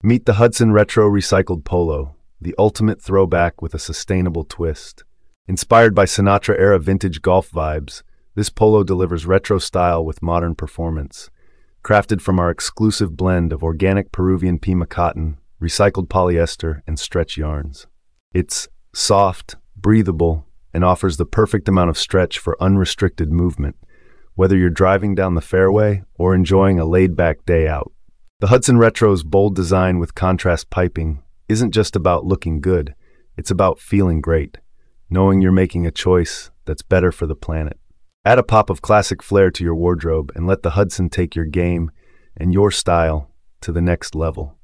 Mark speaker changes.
Speaker 1: Meet the Hudson Retro Recycled Polo, the ultimate throwback with a sustainable twist. Inspired by Sinatra-era vintage golf vibes, this polo delivers retro style with modern performance. Crafted from our exclusive blend of organic Peruvian Pima cotton, recycled polyester, and stretch yarns. It's soft, breathable, and offers the perfect amount of stretch for unrestricted movement, whether you're driving down the fairway or enjoying a laid-back day out. The Hudson Retro's bold design with contrast piping isn't just about looking good, it's about feeling great, knowing you're making a choice that's better for the planet. Add a pop of classic flair to your wardrobe and let the Hudson take your game and your style to the next level.